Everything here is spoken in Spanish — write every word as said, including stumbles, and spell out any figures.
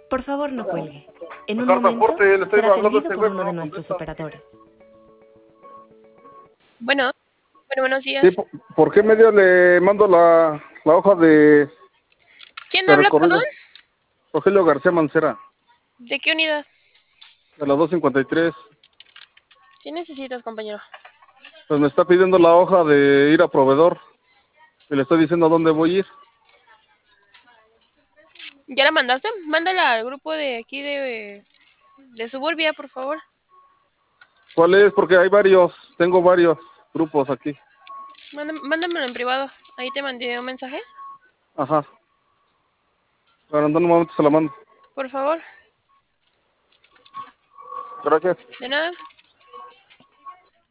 Por favor, no cuelgue. En un Sacar momento transporte, le estoy será hablando a atendido este por güey, uno pero de no nuestros contesta. operadores. Bueno, bueno, buenos Sí, días. ¿por, por qué medio le mando la, la hoja de, ¿Quién de habla, perdón? recorrido? Rogelio García Mancera, ¿De qué unidad? de la dos cincuenta y tres. ¿Qué necesitas, compañero? Pues me está pidiendo la hoja de ir a proveedor. Y le estoy diciendo a dónde voy a ir. ¿Ya la mandaste? Mándala al grupo de aquí de, de Suburbia, por favor. ¿Cuál es? Porque hay varios, tengo varios grupos aquí. Mándam- Mándamelo en privado. Ahí te mandé un mensaje. Ajá. Ahora, en un momento se la mando. Por favor. Gracias. De nada.